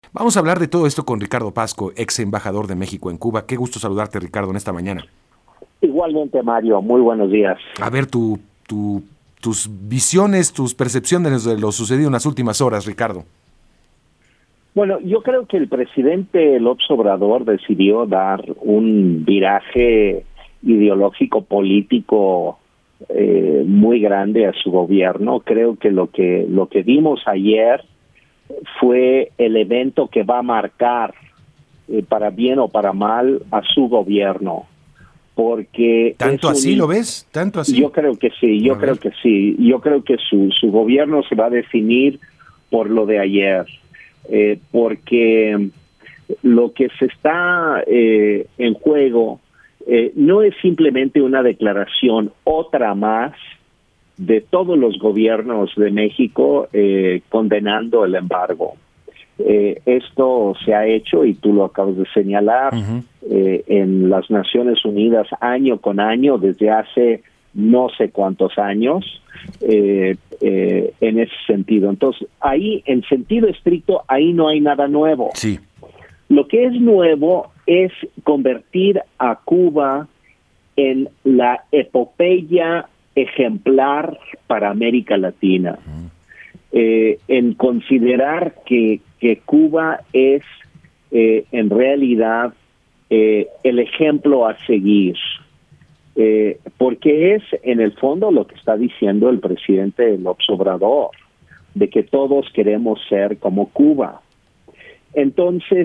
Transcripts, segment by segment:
Vamos a hablar de todo esto con Ricardo Pasco, ex embajador de México en Cuba. Qué gusto saludarte, Ricardo, en esta mañana. Igualmente, Mario, muy buenos días. A ver, tus visiones, tus percepciones de lo sucedido en las últimas horas, Ricardo. Bueno, yo creo que el presidente López Obrador decidió dar un viraje ideológico político muy grande a su gobierno. Creo que lo que vimos ayer fue el evento que va a marcar, para bien o para mal, a su gobierno. Porque ¿Tanto así lo ves? ¿Tanto así? Yo creo que sí, yo creo que sí. Yo creo que su gobierno se va a definir por lo de ayer. Porque lo que se está en juego no es simplemente una declaración, otra más, de todos los gobiernos de México condenando el embargo. Esto se ha hecho, y tú lo acabas de señalar, en las Naciones Unidas año con año, desde hace no sé cuántos años, en ese sentido. Entonces, ahí, en sentido estricto, ahí no hay nada nuevo. Sí. Lo que es nuevo es convertir a Cuba en la epopeya ejemplar para América Latina. En considerar que Cuba es en realidad el ejemplo a seguir, porque es en el fondo lo que está diciendo el presidente López Obrador, de que todos queremos ser como Cuba. Entonces,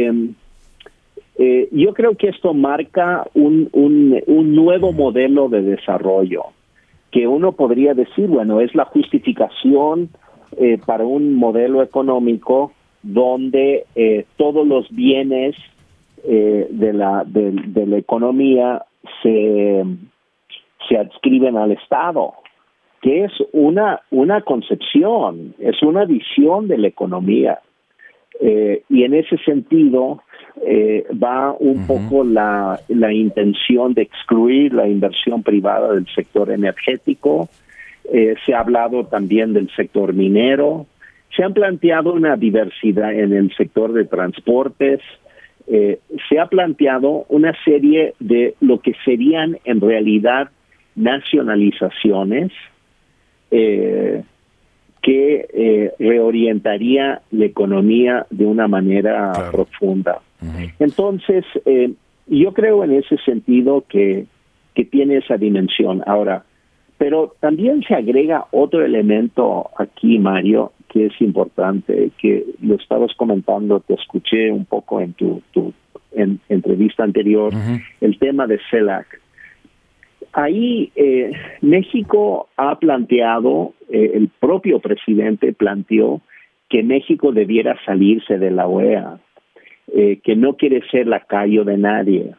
yo creo que esto marca un nuevo modelo de desarrollo, que uno podría decir, bueno, es la justificación para un modelo económico donde todos los bienes de la economía se adscriben al Estado, que es una concepción, es una visión de la economía. Y en ese sentido va un poco la intención de excluir la inversión privada del sector energético. Se ha hablado también del sector minero. Se han planteado una diversidad en el sector de transportes. Se ha planteado una serie de lo que serían en realidad nacionalizaciones que reorientaría la economía de una manera profunda. Entonces, yo creo en ese sentido que tiene esa dimensión. Ahora, pero también se agrega otro elemento aquí, Mario, que es importante, que lo estabas comentando, te escuché un poco en tu entrevista anterior, el tema de CELAC. Ahí México ha planteado, el propio presidente planteó que México debiera salirse de la OEA, que no quiere ser lacayo de nadie.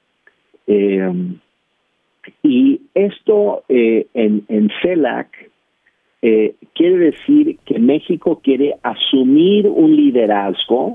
Y esto en CELAC quiere decir que México quiere asumir un liderazgo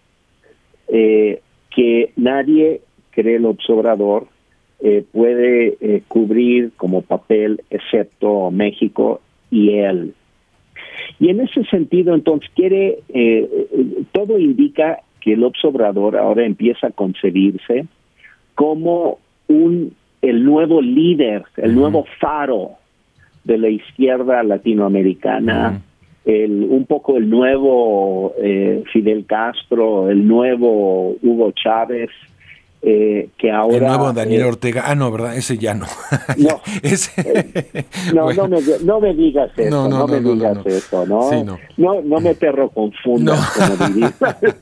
que nadie, cree el observador, puede cubrir como papel excepto México y él. Y en ese sentido, entonces, todo indica que el observador ahora empieza a concebirse como el nuevo líder, el nuevo faro de la izquierda latinoamericana, un poco el nuevo Fidel Castro, el nuevo Hugo Chávez, que ahora... El nuevo Daniel Ortega. No, ¿verdad? Ese ya no. No, bueno. no me digas eso, no me digas eso, ¿no? Sí, no me perro confundas, como diría.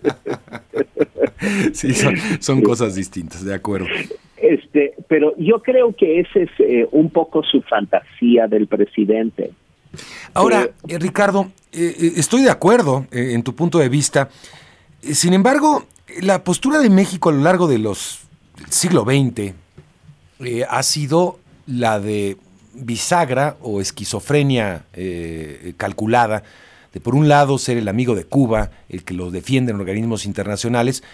Sí, son cosas distintas, de acuerdo. Pero yo creo que ese es un poco su fantasía del presidente. Ahora, Ricardo, estoy de acuerdo en tu punto de vista. Sin embargo, la postura de México a lo largo del siglo XX ha sido la de bisagra o esquizofrenia calculada, de por un lado ser el amigo de Cuba, el que lo defiende en organismos internacionales,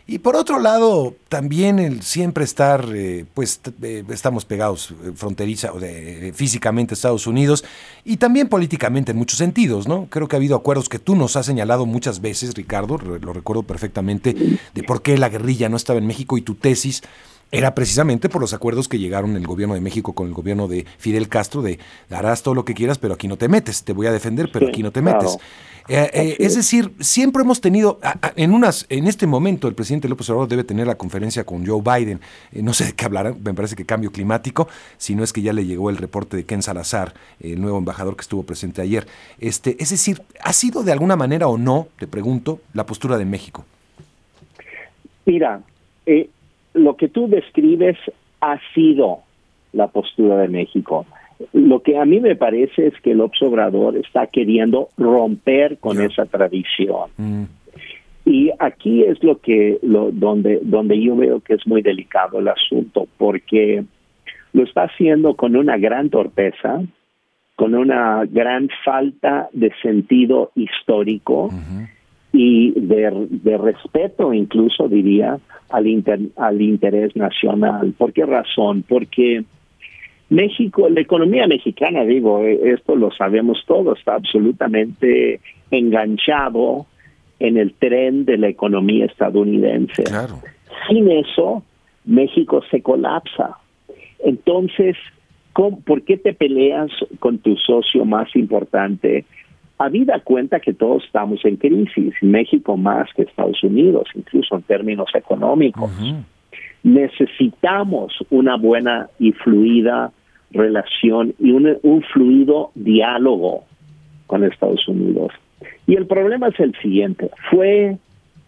Y por otro lado, también el siempre estar, estamos pegados fronteriza, físicamente a Estados Unidos y también políticamente en muchos sentidos, ¿no? Creo que ha habido acuerdos que tú nos has señalado muchas veces, Ricardo, lo recuerdo perfectamente, de por qué la guerrilla no estaba en México y tu tesis era precisamente por los acuerdos que llegaron el gobierno de México con el gobierno de Fidel Castro de harás todo lo que quieras, pero aquí no te metes, te voy a defender, pero aquí no te metes. Es decir, siempre hemos tenido, en este momento el presidente López Obrador debe tener la conferencia con Joe Biden, no sé de qué hablarán, me parece que cambio climático, si no es que ya le llegó el reporte de Ken Salazar, el nuevo embajador que estuvo presente ayer. Es decir, ¿ha sido de alguna manera o no, te pregunto, la postura de México? Mira, lo que tú describes ha sido la postura de México. Lo que a mí me parece es que el López Obrador está queriendo romper con esa tradición. Y aquí es donde yo veo que es muy delicado el asunto, porque lo está haciendo con una gran torpeza, con una gran falta de sentido histórico y de respeto, incluso diría, al interés nacional. ¿Por qué razón? Porque México, la economía mexicana, esto lo sabemos todos, está absolutamente enganchado en el tren de la economía estadounidense. Claro. Sin eso, México se colapsa. Entonces, ¿por qué te peleas con tu socio más importante? Habida cuenta que todos estamos en crisis, México más que Estados Unidos, incluso en términos económicos. Necesitamos una buena y fluida relación y un fluido diálogo con Estados Unidos. Y el problema es el siguiente. Fue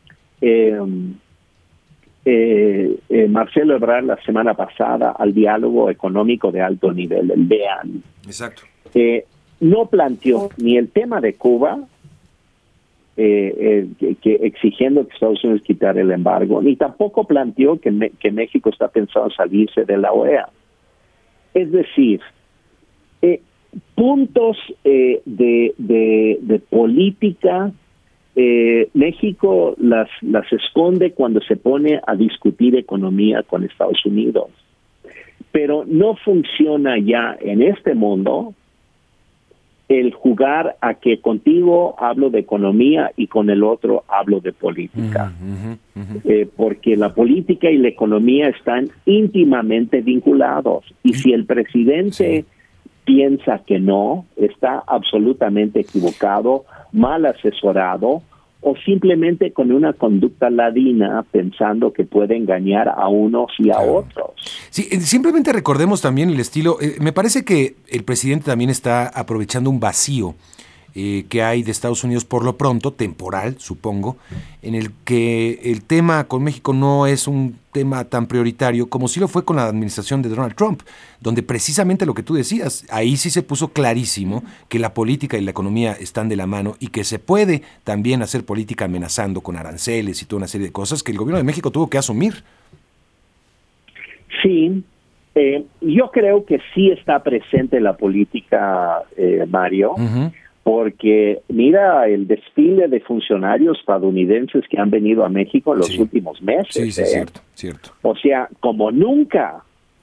Marcelo Ebrard la semana pasada al diálogo económico de alto nivel, el DEAN. Exacto. No planteó ni el tema de Cuba, que exigiendo que Estados Unidos quitara el embargo, ni tampoco planteó que México está pensando salirse de la OEA. Es decir, puntos de política, México las esconde cuando se pone a discutir economía con Estados Unidos. Pero no funciona ya en este mundo el jugar a que contigo hablo de economía y con el otro hablo de política. Porque la política y la economía están íntimamente vinculados. Y si el presidente piensa que no, está absolutamente equivocado, mal asesorado, o simplemente con una conducta ladina pensando que puede engañar a unos y a otros. Sí, simplemente recordemos también el estilo, me parece que el presidente también está aprovechando un vacío que hay de Estados Unidos por lo pronto, temporal, supongo, en el que el tema con México no es un tema tan prioritario como sí lo fue con la administración de Donald Trump, donde precisamente lo que tú decías, ahí sí se puso clarísimo que la política y la economía están de la mano y que se puede también hacer política amenazando con aranceles y toda una serie de cosas que el gobierno de México tuvo que asumir. Sí, yo creo que sí está presente la política, Mario, porque mira el desfile de funcionarios estadounidenses que han venido a México en los últimos meses. Sí, cierto. O sea, como nunca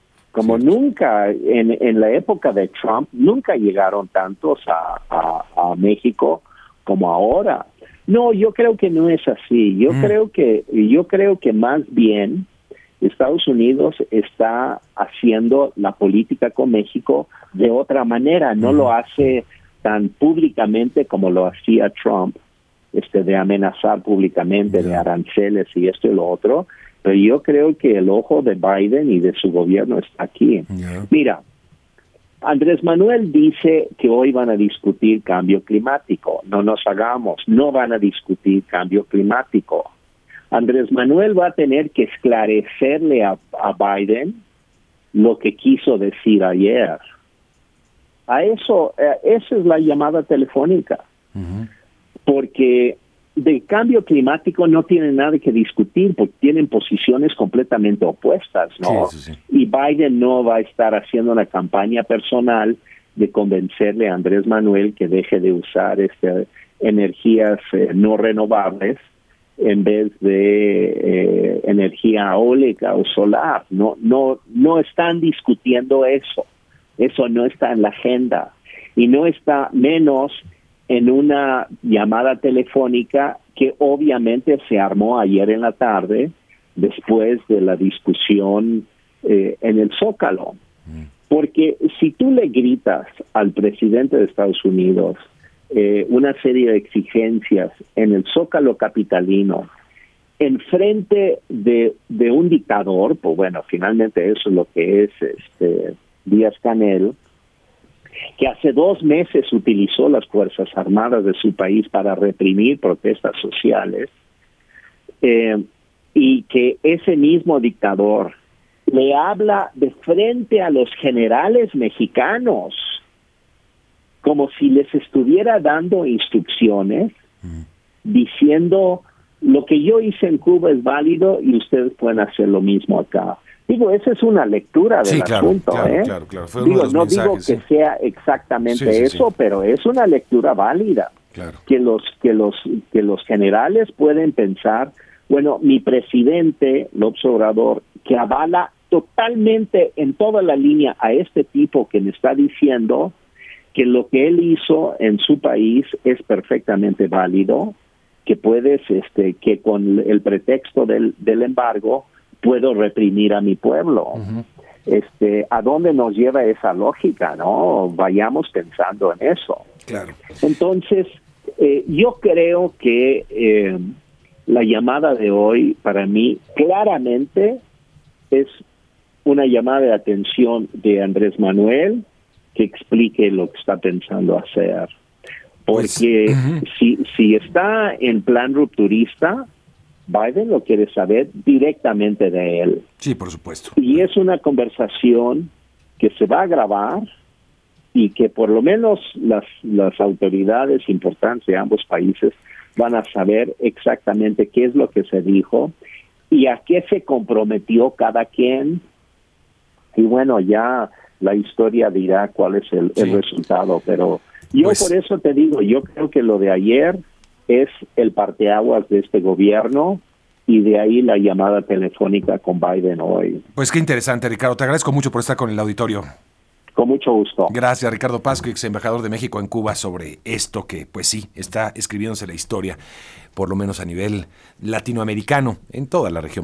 en la época de Trump, nunca llegaron tantos a México como ahora. No, yo creo que no es así. Yo creo que más bien Estados Unidos está haciendo la política con México de otra manera, no lo hace tan públicamente como lo hacía Trump, de amenazar públicamente de aranceles y esto y lo otro, pero yo creo que el ojo de Biden y de su gobierno está aquí. Mira, Andrés Manuel dice que hoy van a discutir cambio climático. No nos hagamos, no van a discutir cambio climático. Andrés Manuel va a tener que esclarecerle a Biden lo que quiso decir ayer. Esa es la llamada telefónica. Porque del cambio climático no tienen nada que discutir, porque tienen posiciones completamente opuestas, ¿no? Sí. Y Biden no va a estar haciendo una campaña personal de convencerle a Andrés Manuel que deje de usar energías no renovables en vez de energía eólica o solar. No están discutiendo eso. Eso no está en la agenda. Y no está menos en una llamada telefónica que obviamente se armó ayer en la tarde después de la discusión en el Zócalo. Porque si tú le gritas al presidente de Estados Unidos una serie de exigencias en el Zócalo capitalino, enfrente de un dictador, pues bueno, finalmente eso es lo que es Díaz-Canel, que hace 2 meses utilizó las Fuerzas Armadas de su país para reprimir protestas sociales, y que ese mismo dictador le habla de frente a los generales mexicanos como si les estuviera dando instrucciones, diciendo lo que yo hice en Cuba es válido y ustedes pueden hacer lo mismo acá. Digo, esa es una lectura del asunto, Claro. Fue uno de los mensajes, digo que sea exactamente eso, pero es una lectura válida. Claro. Que los generales pueden pensar, bueno, mi presidente, López Obrador, que avala totalmente en toda la línea a este tipo que me está diciendo que lo que él hizo en su país es perfectamente válido, que puedes, que con el pretexto del embargo puedo reprimir a mi pueblo. ¿A dónde nos lleva esa lógica? No, vayamos pensando en eso. Claro. Entonces, yo creo que la llamada de hoy, para mí, claramente es una llamada de atención de Andrés Manuel que explique lo que está pensando hacer. Porque si está en plan rupturista, Biden lo quiere saber directamente de él. Sí, por supuesto. Y es una conversación que se va a grabar y que por lo menos las autoridades importantes de ambos países van a saber exactamente qué es lo que se dijo y a qué se comprometió cada quien. Y bueno, ya la historia dirá cuál es el resultado, pero yo por eso te digo, yo creo que lo de ayer es el parteaguas de este gobierno y de ahí la llamada telefónica con Biden hoy. Pues qué interesante, Ricardo. Te agradezco mucho por estar con el auditorio. Con mucho gusto. Gracias, Ricardo Pascu, ex embajador de México en Cuba, sobre esto que, pues sí, está escribiéndose la historia, por lo menos a nivel latinoamericano, en toda la región.